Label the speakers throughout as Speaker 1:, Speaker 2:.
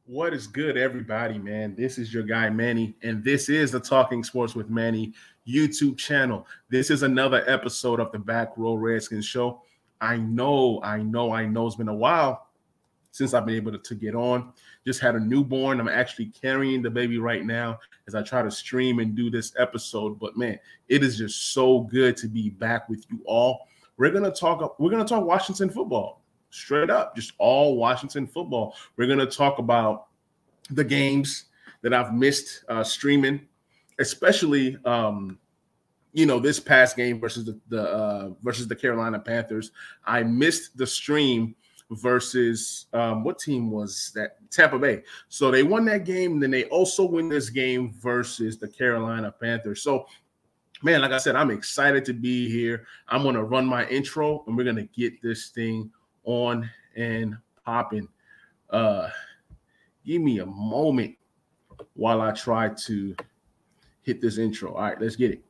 Speaker 1: What is good, everybody, man? This is your guy, Manny, and this is the Talking Sports with Manny YouTube channel. This is another episode of the Back Row Redskins show. I know it's been a while since I've been able to get on. Just had a newborn. I'm actually carrying the baby right now as I try to stream and do this episode. But man, it is just so good to be back with you all. We're gonna talk Washington football. Straight up, just all Washington football. We're going to talk about the games that I've missed streaming, especially this past game versus the Carolina Panthers. I missed the stream versus what team was that? Tampa Bay. So they won that game, and then they also win this game versus the Carolina Panthers. So man, like I said, I'm excited to be here. I'm going to run my intro, and we're going to get this thing on and popping. Give me a moment while I try to hit this intro. All right, let's get it.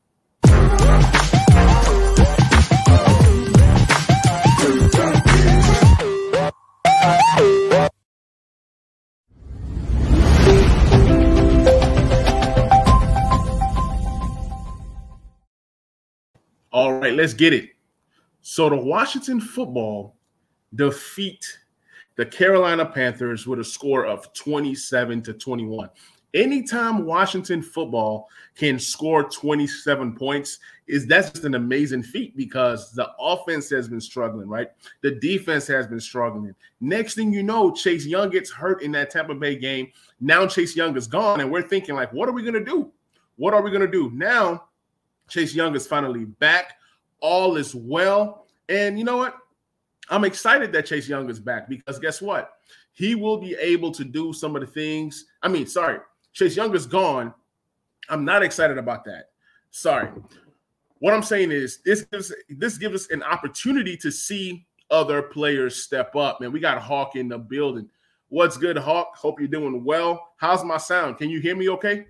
Speaker 1: All right, let's get it. So the Washington football defeat the Carolina Panthers with a score of 27-21. Anytime Washington football can score 27 points, that's just an amazing feat because the offense has been struggling, right? The defense has been struggling. Next thing you know, Chase Young gets hurt in that Tampa Bay game. Now Chase Young is gone, and we're thinking, like, what are we going to do? What are we going to do? Now Chase Young is finally back. All is well. And you know what? I'm excited that Chase Young is back because guess what? He will be able to do some of the things. Chase Young is gone. I'm not excited about that. Sorry. What I'm saying is this gives us an opportunity to see other players step up. Man, we got Hawk in the building. What's good, Hawk? Hope you're doing well. How's my sound? Can you hear me okay?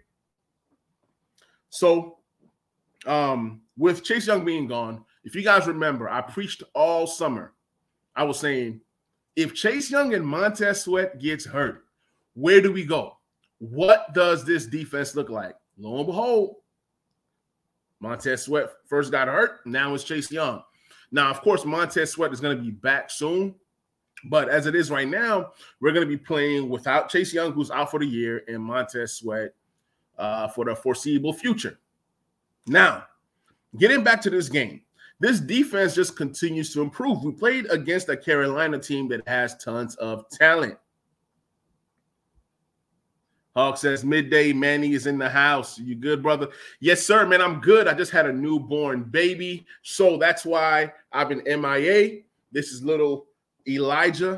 Speaker 1: So, with Chase Young being gone, if you guys remember, I preached all summer. I was saying, if Chase Young and Montez Sweat gets hurt, where do we go? What does this defense look like? Lo and behold, Montez Sweat first got hurt. Now it's Chase Young. Now, of course, Montez Sweat is going to be back soon. But as it is right now, we're going to be playing without Chase Young, who's out for the year, and Montez Sweat for the foreseeable future. Now, getting back to this game, this defense just continues to improve. We played against a Carolina team that has tons of talent. Hawk says, midday, Manny is in the house. You good, brother? Yes, sir, man, I'm good. I just had a newborn baby, so that's why I've been MIA. This is little Elijah.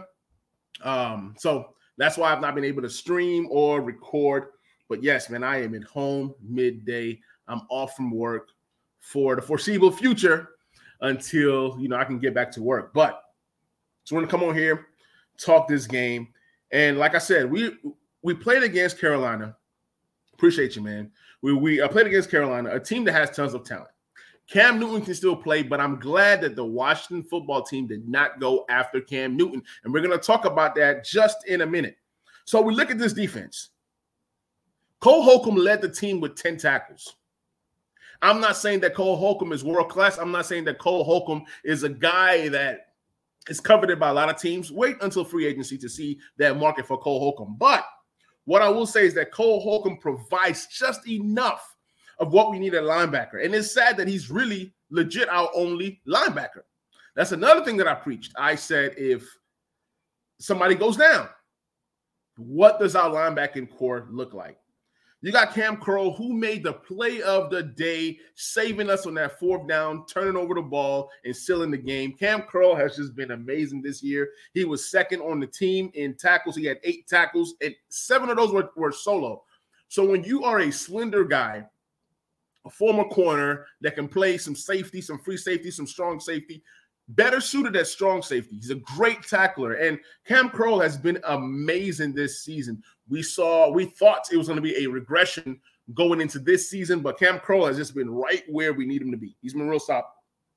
Speaker 1: So that's why I've not been able to stream or record. But yes, man, I am at home midday. I'm off from work for the foreseeable future until, I can get back to work. But so we're going to come on here, talk this game. And like I said, we played against Carolina. Appreciate you, man. We played against Carolina, a team that has tons of talent. Cam Newton can still play, but I'm glad that the Washington football team did not go after Cam Newton. And we're going to talk about that just in a minute. So we look at this defense. Cole Holcomb led the team with 10 tackles. I'm not saying that Cole Holcomb is world class. I'm not saying that Cole Holcomb is a guy that is coveted by a lot of teams. Wait until free agency to see that market for Cole Holcomb. But what I will say is that Cole Holcomb provides just enough of what we need at linebacker. And it's sad that he's really legit our only linebacker. That's another thing that I preached. I said, if somebody goes down, what does our linebacking core look like? You got Cam Curl, who made the play of the day, saving us on that fourth down, turning over the ball, and sealing the game. Cam Curl has just been amazing this year. He was second on the team in tackles. He had 8 tackles, and 7 of those were solo. So when you are a slender guy, a former corner that can play some safety, some free safety, some strong safety, better suited at strong safety. He's a great tackler. And Cam Curl has been amazing this season. We thought it was going to be a regression going into this season, but Cam Curl has just been right where we need him to be. He's been real solid.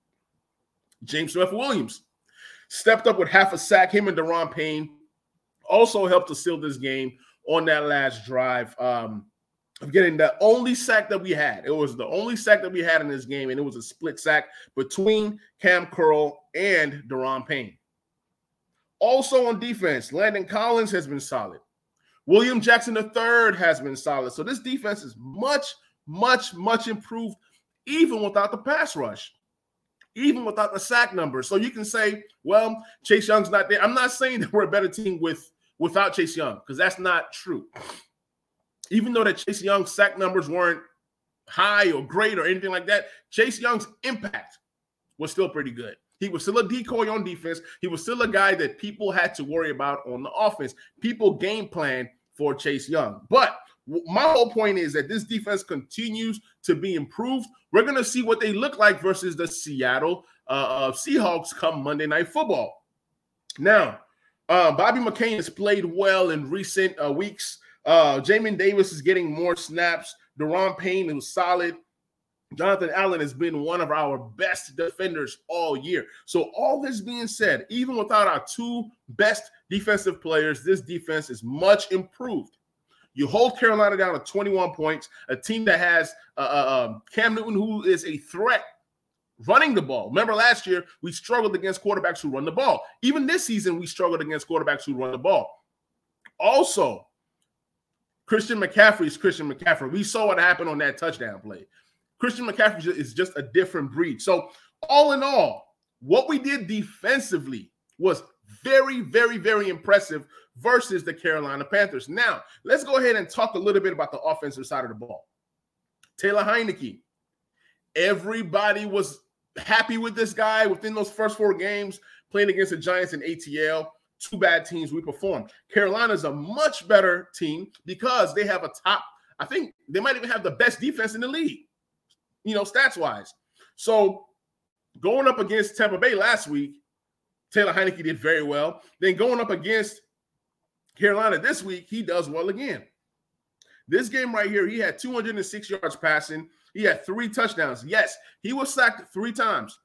Speaker 1: James Smith-Williams stepped up with half a sack. Him and Daron Payne also helped to seal this game on that last drive. Of getting the only sack that we had. It was the only sack that we had in this game, and it was a split sack between Cam Curl and Daron Payne. Also on defense, Landon Collins has been solid. William Jackson III has been solid. So this defense is much, much, much improved, even without the pass rush, even without the sack numbers. So you can say, well, Chase Young's not there. I'm not saying that we're a better team without Chase Young, because that's not true. Even though that Chase Young's sack numbers weren't high or great or anything like that, Chase Young's impact was still pretty good. He was still a decoy on defense. He was still a guy that people had to worry about on the offense. People game plan for Chase Young. But my whole point is that this defense continues to be improved. We're going to see what they look like versus the Seattle Seahawks come Monday Night Football. Now, Bobby McCain has played well in recent weeks. Jamin Davis is getting more snaps. Daron Payne was solid. Jonathan Allen has been one of our best defenders all year. So all this being said, even without our two best defensive players, this defense is much improved. You hold Carolina down to 21 points, a team that has Cam Newton, who is a threat running the ball. Remember last year, we struggled against quarterbacks who run the ball. Even this season, we struggled against quarterbacks who run the ball. Also, Christian McCaffrey is Christian McCaffrey. We saw what happened on that touchdown play. Christian McCaffrey is just a different breed. So all in all, what we did defensively was very, very, very impressive versus the Carolina Panthers. Now, let's go ahead and talk a little bit about the offensive side of the ball. Taylor Heinicke. Everybody was happy with this guy within those first 4 games playing against the Giants and ATL. 2 bad teams we performed. Carolina's a much better team because they have I think they might even have the best defense in the league, stats-wise. So going up against Tampa Bay last week, Taylor Heinicke did very well. Then going up against Carolina this week, he does well again. This game right here, he had 206 yards passing. He had 3 touchdowns. Yes, he was sacked 3 times.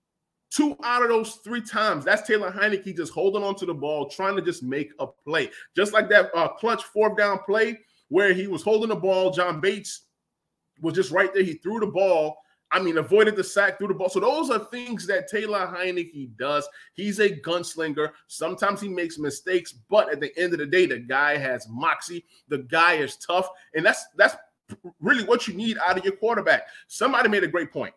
Speaker 1: 2 out of those 3 times, that's Taylor Heinicke just holding on to the ball, trying to just make a play. Just like that clutch 4th down play where he was holding the ball. John Bates was just right there. He threw the ball. Avoided the sack, threw the ball. So those are things that Taylor Heinicke does. He's a gunslinger. Sometimes he makes mistakes, but at the end of the day, the guy has moxie. The guy is tough, and that's really what you need out of your quarterback. Somebody made a great point.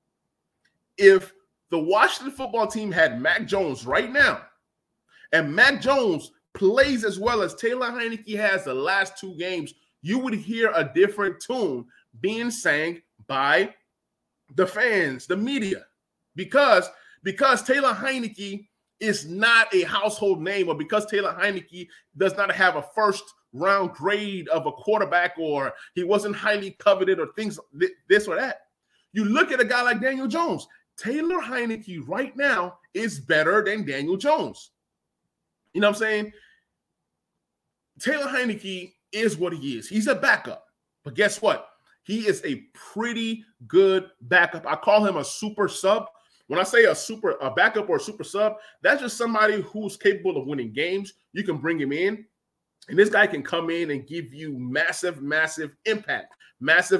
Speaker 1: If the Washington football team had Mac Jones right now, and Mac Jones plays as well as Taylor Heinicke has the last 2 games, you would hear a different tune being sang by the fans, the media, because Taylor Heinicke is not a household name, or because Taylor Heinicke does not have a first-round grade of a quarterback, or he wasn't highly coveted, or things this or that. You look at a guy like Daniel Jones. Taylor Heinicke right now is better than Daniel Jones. You know what I'm saying? Taylor Heinicke is what he is. He's a backup. But guess what? He is a pretty good backup. I call him a super sub. When I say a backup or a super sub, that's just somebody who's capable of winning games. You can bring him in, and this guy can come in and give you massive, massive impact, massive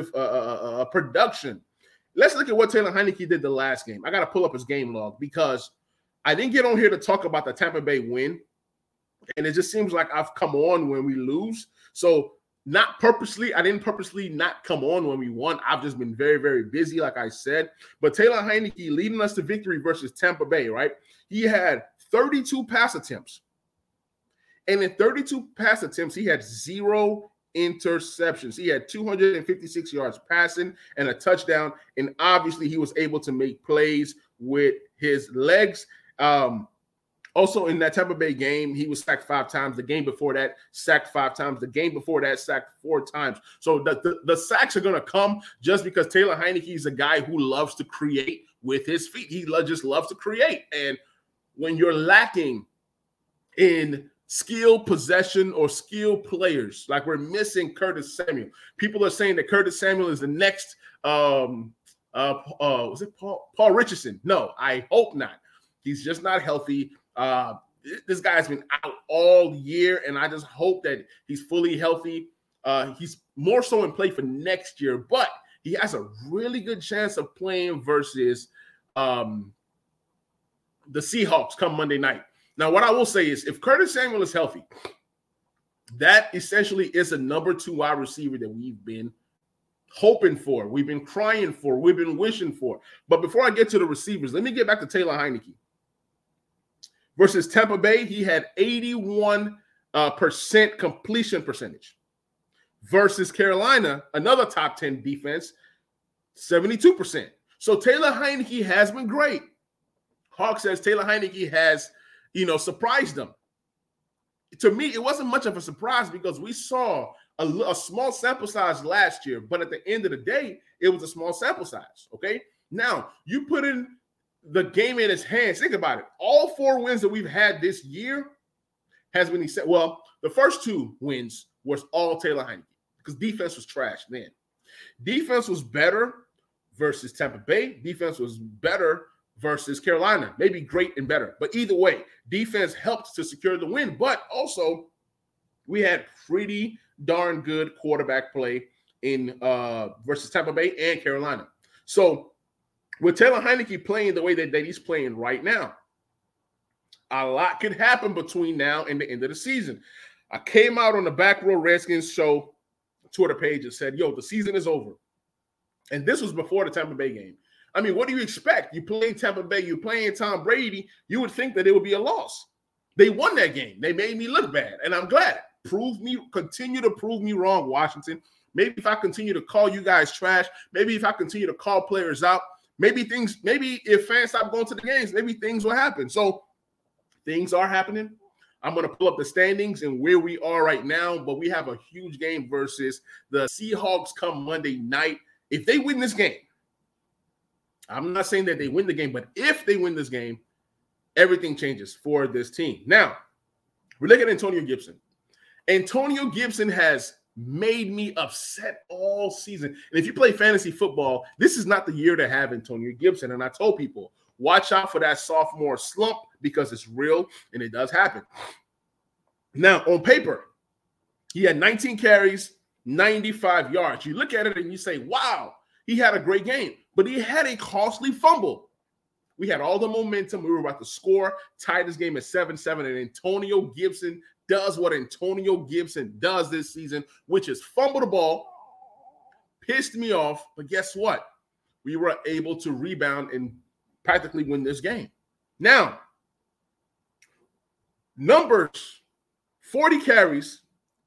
Speaker 1: production. Let's look at what Taylor Heinicke did the last game. I got to pull up his game log because I didn't get on here to talk about the Tampa Bay win, and it just seems like I've come on when we lose. So I didn't purposely not come on when we won. I've just been very, very busy, like I said. But Taylor Heinicke leading us to victory versus Tampa Bay, right? He had 32 pass attempts. And in 32 pass attempts, he had 0 interceptions. He had 256 yards passing and a touchdown. And obviously, he was able to make plays with his legs. Also, in that Tampa Bay game, he was sacked 5 times. The game before that, sacked 5 times. The game before that, sacked 4 times. So the sacks are going to come just because Taylor Heinicke is a guy who loves to create with his feet. He just loves to create. And when you're lacking in skill possession or skill players, like we're missing Curtis Samuel. People are saying that Curtis Samuel is the next was it Paul Richardson? No, I hope not. He's just not healthy. This guy's been out all year, and I just hope that he's fully healthy. He's more so in play for next year, but he has a really good chance of playing versus the Seahawks come Monday night. Now, what I will say is if Curtis Samuel is healthy, that essentially is a number 2 wide receiver that we've been hoping for, we've been crying for, we've been wishing for. But before I get to the receivers, let me get back to Taylor Heinicke. Versus Tampa Bay, he had 81% completion percentage. Versus Carolina, another top 10 defense, 72%. So Taylor Heinicke has been great. Hawk says Taylor Heinicke has, surprised them. To me, it wasn't much of a surprise because we saw a small sample size last year, but at the end of the day, it was a small sample size, okay? Now, you put in the game in his hands. Think about it. All 4 wins that we've had this year has been – well, the first 2 wins was all Taylor Heinicke because defense was trash then. Defense was better versus Tampa Bay. Defense was better versus Carolina. Maybe great and better. But either way, defense helped to secure the win. But also, we had pretty darn good quarterback play in versus Tampa Bay and Carolina. So with Taylor Heinicke playing the way that he's playing right now, a lot could happen between now and the end of the season. I came out on the Back Row Redskins show Twitter page and said, the season is over. And this was before the Tampa Bay game. I mean, what do you expect? You playing Tampa Bay, you playing Tom Brady, you would think that it would be a loss. They won that game. They made me look bad, and I'm glad. Continue to prove me wrong, Washington. Maybe if I continue to call you guys trash, maybe if I continue to call players out, maybe if fans stop going to the games, maybe things will happen. So things are happening. I'm going to pull up the standings and where we are right now, but we have a huge game versus the Seahawks come Monday night. If they win this game, I'm not saying that they win the game, but if they win this game, everything changes for this team. Now, we look at Antonio Gibson. Antonio Gibson has made me upset all season. And if you play fantasy football, this is not the year to have Antonio Gibson. And I told people, watch out for that sophomore slump because it's real and it does happen. Now, on paper, he had 19 carries, 95 yards. You look at it and you say, wow, he had a great game, but he had a costly fumble. We had all the momentum. We were about to score, tie this game at 7-7, and Antonio Gibson does what Antonio Gibson does this season, which is fumble the ball, pissed me off, but guess what? We were able to rebound and practically win this game. Now, numbers, 40 carries,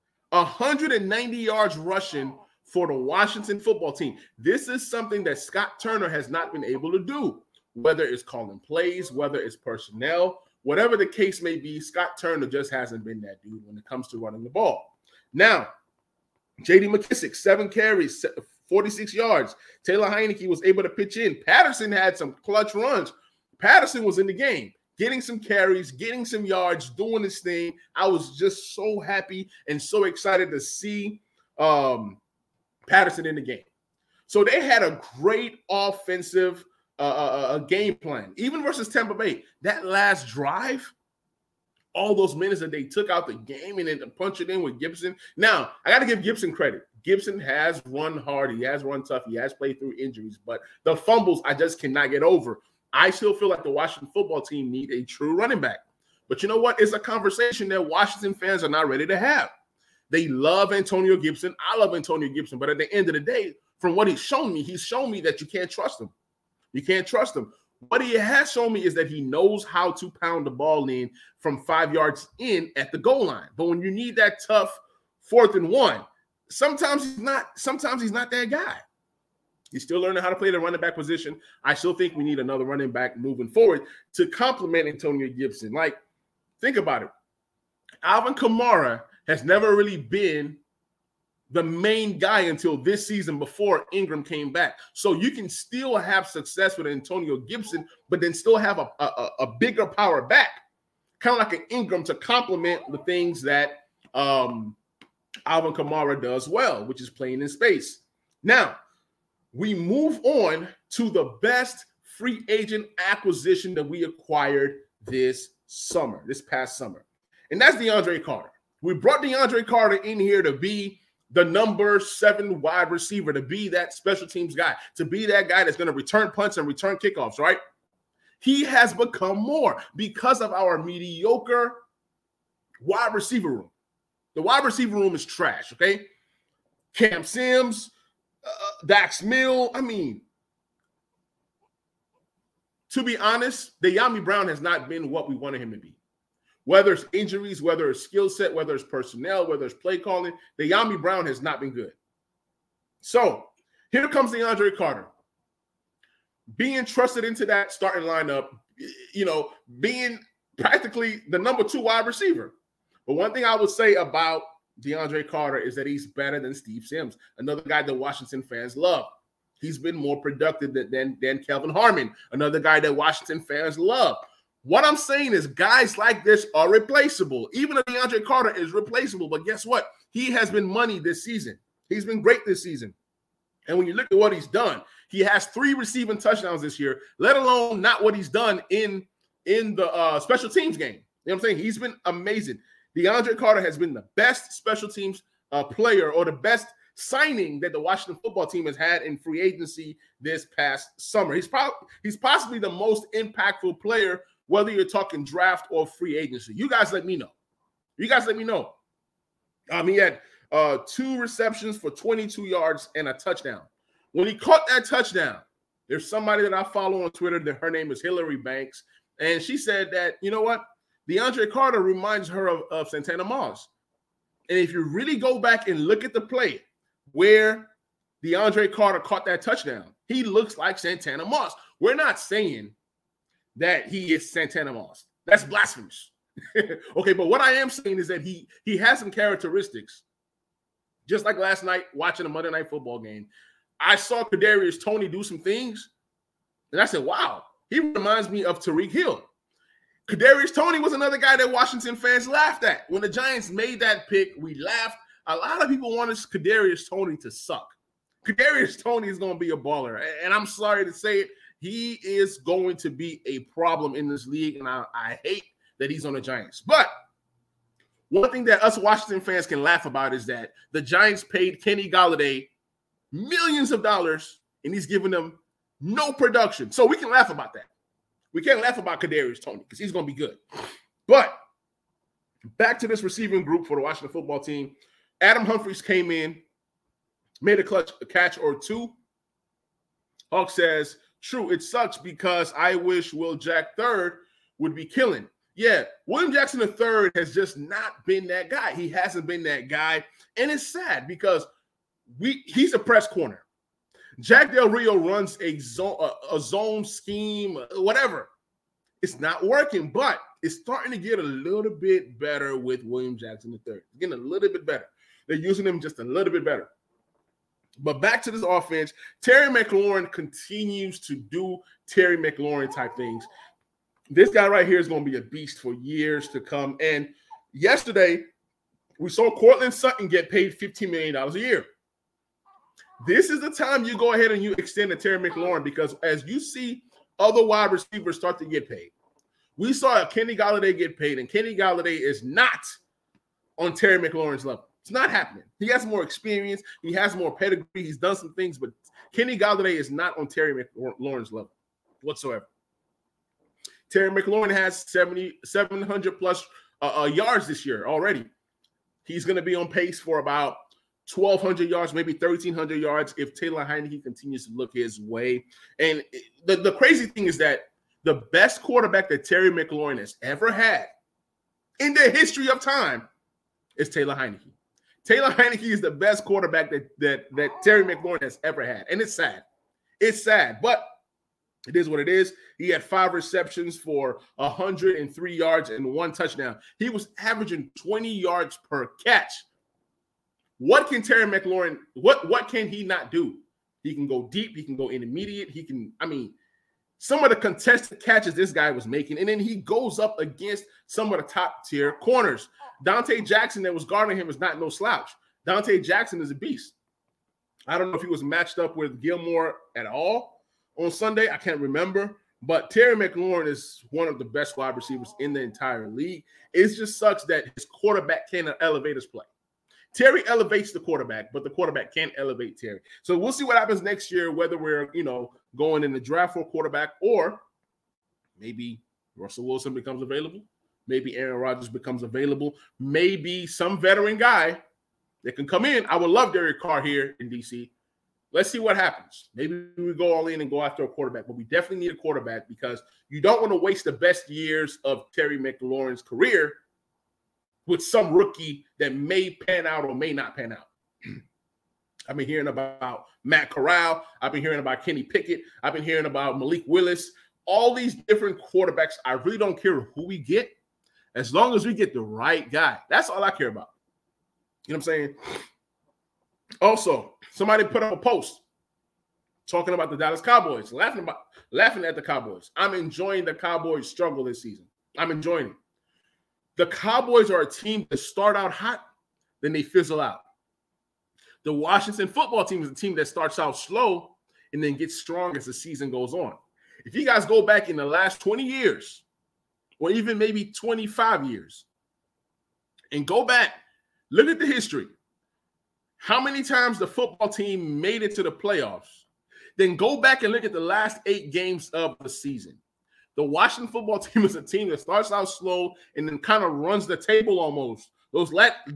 Speaker 1: 190 yards rushing for the Washington football team. This is something that Scott Turner has not been able to do, whether it's calling plays, whether it's personnel, whatever the case may be. Scott Turner just hasn't been that dude when it comes to running the ball. Now, J.D. McKissick, 7 carries, 46 yards. Taylor Heinicke was able to pitch in. Patterson had some clutch runs. Patterson was in the game, getting some carries, getting some yards, doing his thing. I was just so happy and so excited to see Patterson in the game. So they had a great offensive game plan. Even versus Tampa Bay, that last drive, all those minutes that they took out the game and then to punch it in with Gibson. Now, I got to give Gibson credit. Gibson has run hard. He has run tough. He has played through injuries. But the fumbles, I just cannot get over. I still feel like the Washington football team need a true running back. But you know what? It's a conversation that Washington fans are not ready to have. They love Antonio Gibson. I love Antonio Gibson. But at the end of the day, from what he's shown me that you can't trust him. You can't trust him. What he has shown me is that he knows how to pound the ball in from 5 yards in at the goal line. But when you need that tough 4th and 1, sometimes he's not that guy. He's still learning how to play the running back position. I still think we need another running back moving forward to complement Antonio Gibson. Like, think about it. Alvin Kamara has never really been the main guy until this season before Ingram came back. So you can still have success with Antonio Gibson, but then still have a bigger power back, kind of like an Ingram to complement the things that Alvin Kamara does well, which is playing in space. Now, we move on to the best free agent acquisition that we acquired this past summer. And that's DeAndre Carter. We brought DeAndre Carter in here to be the number 7 wide receiver, to be that special teams guy, to be that guy that's going to return punts and return kickoffs, right? He has become more because of our mediocre wide receiver room. The wide receiver room is trash, okay? Cam Sims, Dax Mill. I mean, to be honest, Dyami Brown has not been what we wanted him to be. Whether it's injuries, whether it's skill set, whether it's personnel, whether it's play calling, Dyami Brown has not been good. So here comes DeAndre Carter, being trusted into that starting lineup, being practically the number 2 wide receiver. But one thing I would say about DeAndre Carter is that he's better than Steve Sims, another guy that Washington fans love. He's been more productive than Kelvin Harmon, another guy that Washington fans love. What I'm saying is guys like this are replaceable. Even if DeAndre Carter is replaceable, but guess what? He has been money this season. He's been great this season. And when you look at what he's done, he has 3 receiving touchdowns this year, let alone not what he's done in the special teams game. You know what I'm saying? He's been amazing. DeAndre Carter has been the best special teams player, or the best signing that the Washington football team has had in free agency this past summer. He's possibly the most impactful player, whether you're talking draft or free agency. You guys let me know. He had 2 receptions for 22 yards and a touchdown. When he caught that touchdown, there's somebody that I follow on Twitter that her name is Hillary Banks, and she said that, you know what? DeAndre Carter reminds her of Santana Moss. And if you really go back and look at the play where DeAndre Carter caught that touchdown, he looks like Santana Moss. We're not saying that he is Santana Moss. That's blasphemous. Okay, but what I am saying is that he has some characteristics. Just like last night watching a Monday Night Football game, I saw Kadarius Toney do some things, and I said, wow, he reminds me of Tyreek Hill. Kadarius Toney was another guy that Washington fans laughed at. When the Giants made that pick, we laughed. A lot of people wanted Kadarius Toney to suck. Kadarius Toney is going to be a baller, and I'm sorry to say it, he is going to be a problem in this league, and I hate that he's on the Giants. But one thing that us Washington fans can laugh about is that the Giants paid Kenny Golladay millions of dollars, and he's giving them no production. So we can laugh about that. We can't laugh about Kadarius Toney because he's going to be good. But back to this receiving group for the Washington football team. Adam Humphries came in, made a catch or 2. Hawk says, true, it sucks because I wish Will Jack III would be killing. Yeah, William Jackson III has just not been that guy. He hasn't been that guy. And it's sad because he's a press corner. Jack Del Rio runs a zone scheme, whatever. It's not working, but it's starting to get a little bit better with William Jackson III. Getting a little bit better. They're using him just a little bit better. But back to this offense, Terry McLaurin continues to do Terry McLaurin type things. This guy right here is going to be a beast for years to come. And yesterday, we saw Courtland Sutton get paid $15 million a year. This is the time you go ahead and you extend to Terry McLaurin, because as you see other wide receivers start to get paid, we saw Kenny Golladay get paid, and Kenny Golladay is not on Terry McLaurin's level. It's not happening. He has more experience. He has more pedigree. He's done some things, but Kenny Golladay is not on Terry McLaurin's level whatsoever. Terry McLaurin has 700 plus yards this year already. He's going to be on pace for about 1,200 yards, maybe 1,300 yards if Taylor Heinicke continues to look his way. And the crazy thing is that the best quarterback that Terry McLaurin has ever had in the history of time is Taylor Heinicke. Taylor Heinicke is the best quarterback that Terry McLaurin has ever had. And it's sad. It's sad, but it is what it is. He had 5 receptions for 103 yards and 1 touchdown. He was averaging 20 yards per catch. What can Terry McLaurin, what can he not do? He can go deep. He can go intermediate. Some of the contested catches this guy was making, and then he goes up against some of the top-tier corners. Dante Jackson that was guarding him is not no slouch. Dante Jackson is a beast. I don't know if he was matched up with Gilmore at all on Sunday. I can't remember. But Terry McLaurin is one of the best wide receivers in the entire league. It just sucks that his quarterback cannot elevate his play. Terry elevates the quarterback, but the quarterback can't elevate Terry. So we'll see what happens next year, whether we're, going in the draft for a quarterback, or maybe Russell Wilson becomes available. Maybe Aaron Rodgers becomes available. Maybe some veteran guy that can come in. I would love Derek Carr here in DC. Let's see what happens. Maybe we go all in and go after a quarterback, but we definitely need a quarterback because you don't want to waste the best years of Terry McLaurin's career with some rookie that may pan out or may not pan out. I've been hearing about Matt Corral. I've been hearing about Kenny Pickett. I've been hearing about Malik Willis. All these different quarterbacks. I really don't care who we get, as long as we get the right guy. That's all I care about. You know what I'm saying? Also, somebody put up a post talking about the Dallas Cowboys, laughing at the Cowboys. I'm enjoying the Cowboys' struggle this season. I'm enjoying it. The Cowboys are a team that start out hot, then they fizzle out. The Washington football team is a team that starts out slow and then gets strong as the season goes on. If you guys go back in the last 20 years, or even maybe 25 years, and go back, look at the history. How many times the football team made it to the playoffs? Then go back and look at the last 8 games of the season. The Washington football team is a team that starts out slow and then kind of runs the table almost. Those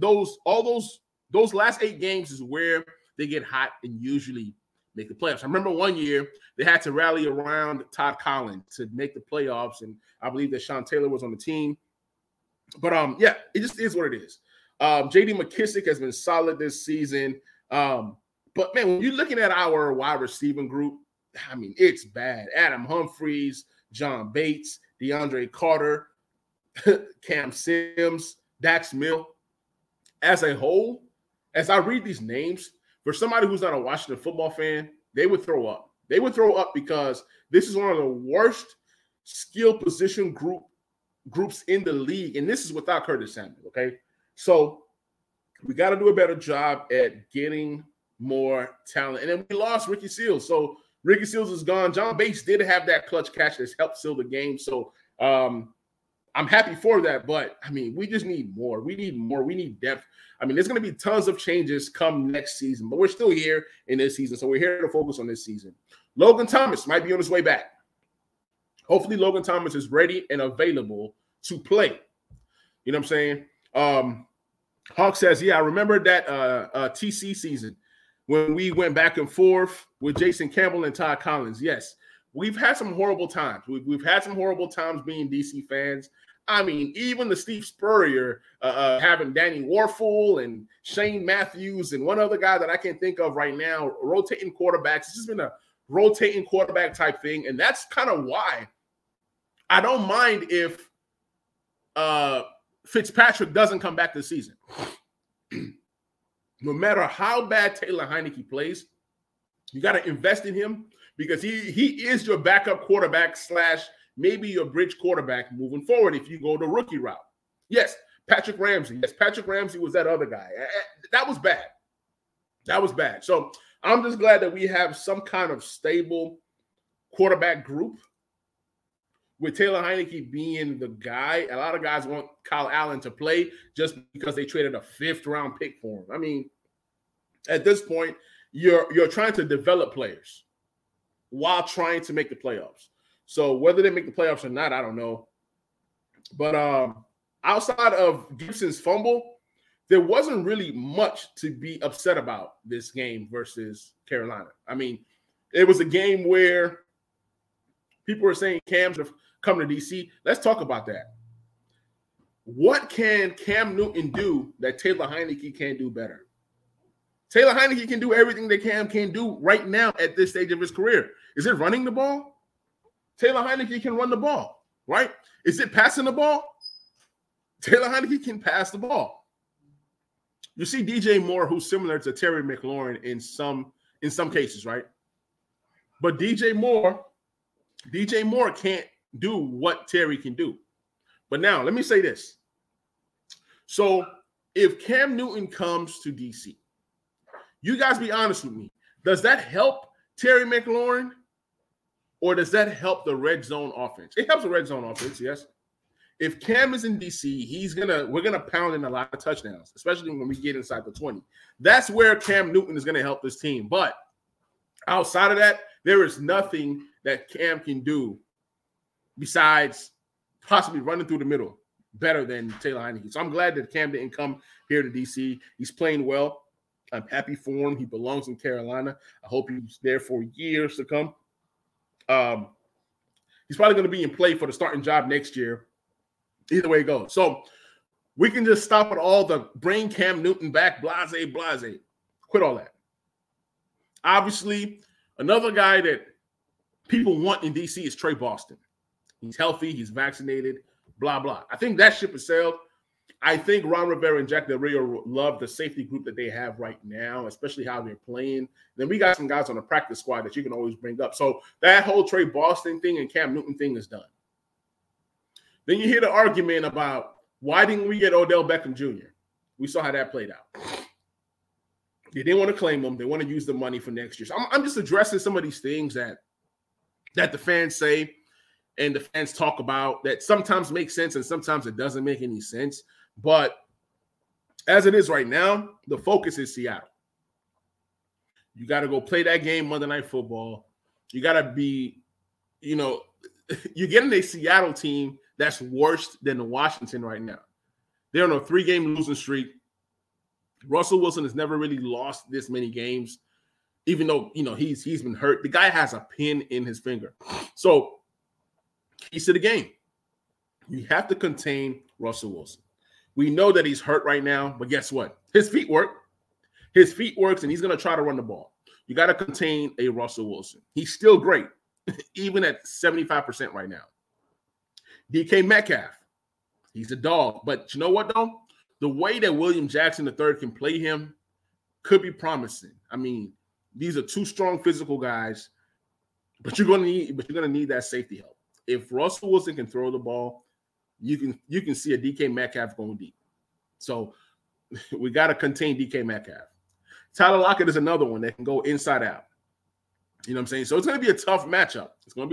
Speaker 1: last 8 games is where they get hot and usually make the playoffs. I remember one year they had to rally around Todd Collins to make the playoffs, and I believe that Sean Taylor was on the team. But it just is what it is. J.D. McKissick has been solid this season. But man, when you're looking at our wide receiving group, I mean, it's bad. Adam Humphries, John Bates, DeAndre Carter, Cam Sims, Dax Mill. As a whole, as I read these names, for somebody who's not a Washington football fan, they would throw up. They would throw up because this is one of the worst skill position groups in the league, and this is without Curtis Samuel, okay? So we got to do a better job at getting more talent. And then we lost Ricky Seals. So Ricky Seals is gone. John Bates did have that clutch catch that's helped seal the game. So I'm happy for that. But, I mean, we just need more. We need more. We need depth. I mean, there's going to be tons of changes come next season. But we're still here in this season. So we're here to focus on this season. Logan Thomas might be on his way back. Hopefully Logan Thomas is ready and available to play. You know what I'm saying? Hawk says, I remember that TC season when we went back and forth with Jason Campbell and Todd Collins. Yes, we've had some horrible times. We've had some horrible times being DC fans. I mean, even the Steve Spurrier having Danny Warfel and Shane Matthews and one other guy that I can't think of right now, rotating quarterbacks. It's just been a rotating quarterback type thing. And that's kind of why I don't mind if Fitzpatrick doesn't come back this season. No matter how bad Taylor Heinicke plays, you got to invest in him because he is your backup quarterback / maybe your bridge quarterback moving forward if you go the rookie route. Yes, Patrick Ramsey. Yes, Patrick Ramsey was that other guy. That was bad. That was bad. So I'm just glad that we have some kind of stable quarterback group. With Taylor Heinicke being the guy, a lot of guys want Kyle Allen to play just because they traded a 5th-round pick for him. I mean, at this point, you're trying to develop players while trying to make the playoffs. So whether they make the playoffs or not, I don't know. But outside of Gibson's fumble, there wasn't really much to be upset about this game versus Carolina. I mean, it was a game where people were saying Cam's come to DC. Let's talk about that. What can Cam Newton do that Taylor Heinicke can't do better? Taylor Heinicke can do everything that Cam can do right now at this stage of his career. Is it running the ball? Taylor Heinicke can run the ball, right? Is it passing the ball? Taylor Heinicke can pass the ball. You see DJ Moore, who's similar to Terry McLaurin in some cases, right? But DJ Moore can't do what Terry can do. But now, let me say this. So, if Cam Newton comes to DC, you guys be honest with me. Does that help Terry McLaurin? or does that help the red zone offense? It helps the red zone offense, yes. If Cam is in DC, we're gonna pound in a lot of touchdowns, especially when we get inside the 20. That's where Cam Newton is gonna help this team. But outside of that, there is nothing that Cam can do besides possibly running through the middle better than Taylor Heinicke. So I'm glad that Cam didn't come here to DC. He's playing well. I'm happy for him. He belongs in Carolina. I hope he's there for years to come. He's probably going to be in play for the starting job next year. Either way it goes. So we can just stop at all the bring Cam Newton back, blase. Quit all that. Obviously, another guy that people want in DC is Trey Boston. He's healthy. He's vaccinated, blah, blah. I think that ship has sailed. I think Ron Rivera and Jack Del Rio love the safety group that they have right now, especially how they're playing. Then we got some guys on the practice squad that you can always bring up. So that whole Trey Boston thing and Cam Newton thing is done. Then you hear the argument about why didn't we get Odell Beckham Jr.? We saw how that played out. They didn't want to claim him. They want to use the money for next year. So I'm just addressing some of these things that the fans say and the fans talk about that sometimes make sense and sometimes it doesn't make any sense. But as it is right now, the focus is Seattle. You got to go play that game Monday Night Football. You got to be, you're getting a Seattle team that's worse than Washington right now. They're on a 3-game losing streak. Russell Wilson has never really lost this many games, even though, he's been hurt. The guy has a pin in his finger. So, keys to the game. You have to contain Russell Wilson. We know that he's hurt right now, but guess what? His feet work. His feet works, and he's going to try to run the ball. You got to contain a Russell Wilson. He's still great, even at 75% right now. DK Metcalf, he's a dog. But you know what, though? The way that William Jackson III can play him could be promising. I mean, these are two strong physical guys, but you're going to need that safety help. If Russell Wilson can throw the ball, you can see a DK Metcalf going deep. So we got to contain DK Metcalf. Tyler Lockett is another one that can go inside out. You know what I'm saying? So it's going to be a tough matchup.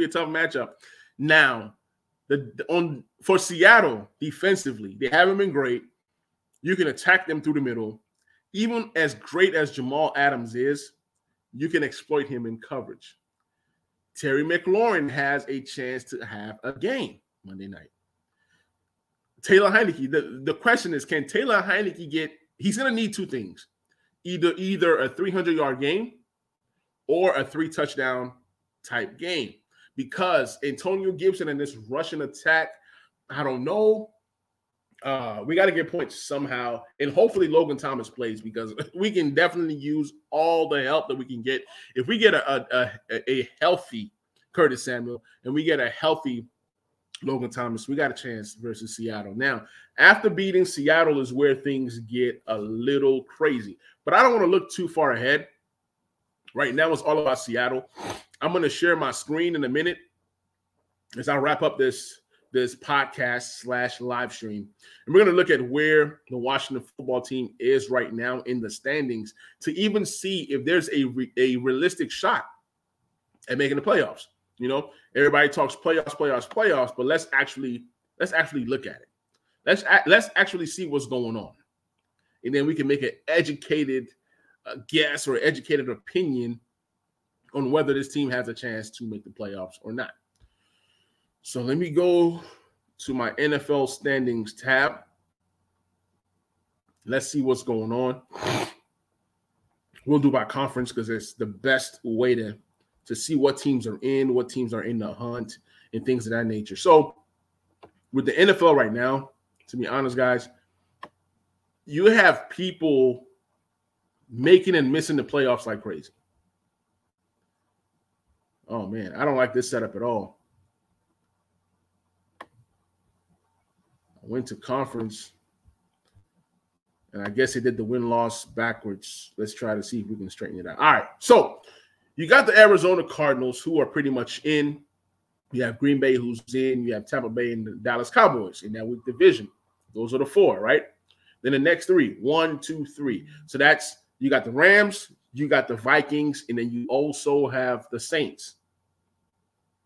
Speaker 1: Now, for Seattle defensively, they haven't been great. You can attack them through the middle. Even as great as Jamal Adams is, you can exploit him in coverage. Terry McLaurin has a chance to have a game Monday night. Taylor Heinicke, the question is, can Taylor Heinicke he's going to need two things, either a 300-yard game or a 3-touchdown type game, because Antonio Gibson and this Russian attack, I don't know. We got to get points somehow, and hopefully Logan Thomas plays, because we can definitely use all the help that we can get. If we get a healthy Curtis Samuel and we get a healthy Logan Thomas, we got a chance versus Seattle. Now, after beating Seattle is where things get a little crazy, but I don't want to look too far ahead. Right now, it's all about Seattle. I'm going to share my screen in a minute as I wrap up this podcast / live stream. And we're going to look at where the Washington football team is right now in the standings to even see if there's a realistic shot at making the playoffs. Everybody talks playoffs, but let's actually look at it. Let's actually see what's going on. And then we can make an educated guess or educated opinion on whether this team has a chance to make the playoffs or not. So let me go to my NFL standings tab. Let's see what's going on. We'll do by conference because it's the best way to see what teams are in the hunt, and things of that nature. So with the NFL right now, to be honest, guys, you have people making and missing the playoffs like crazy. Oh, man, I don't like this setup at all. I went to conference, and I guess they did the win-loss backwards. Let's try to see if we can straighten it out. All right, so you got the Arizona Cardinals, who are pretty much in. You have Green Bay, who's in. You have Tampa Bay and the Dallas Cowboys in that week division. Those are the four, right? Then the next three, 1, 2, 3. So that's, you got the Rams, you got the Vikings, and then you also have the Saints.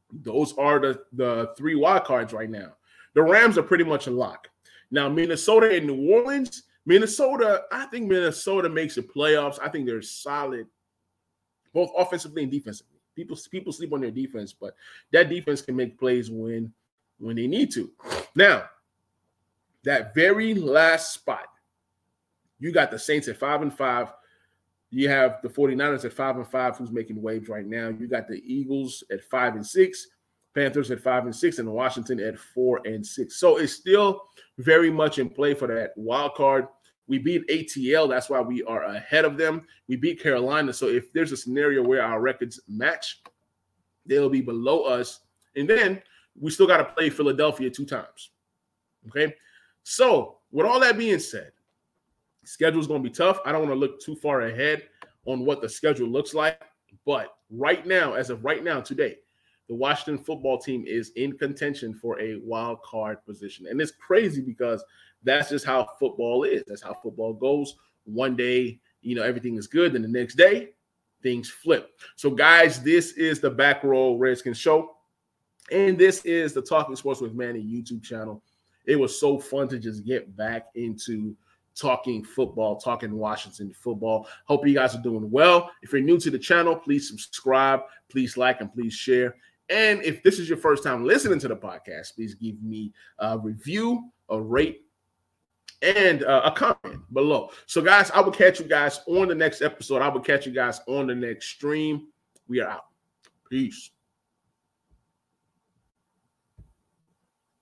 Speaker 1: Those are the 3 wild cards right now. The Rams are pretty much a lock. Now, Minnesota and New Orleans. I think Minnesota makes the playoffs. I think they're solid, both offensively and defensively. People sleep on their defense, but that defense can make plays when they need to. Now, that very last spot, you got the Saints at 5-5. You have the 49ers at 5-5, who's making waves right now. You got the Eagles at 5-6, Panthers at 5-6, and Washington at 4-6. So it's still very much in play for that wild card. We beat ATL. That's why we are ahead of them. We beat Carolina. So if there's a scenario where our records match, they'll be below us. And then we still got to play Philadelphia 2 times. Okay? So with all that being said, schedule is going to be tough. I don't want to look too far ahead on what the schedule looks like. But right now, as of right now, today, the Washington football team is in contention for a wild card position. And it's crazy because that's just how football is. That's how football goes. One day, everything is good. Then the next day, things flip. So, guys, this is the Back Row Redskins show. And this is the Talking Sports with Manny YouTube channel. It was so fun to just get back into talking football, talking Washington football. Hope you guys are doing well. If you're new to the channel, please subscribe, please like, and please share. And if this is your first time listening to the podcast, please give me a review, a rate, and a comment below. So, guys, I will catch you guys on the next episode. I will catch you guys on the next stream. We are out. Peace.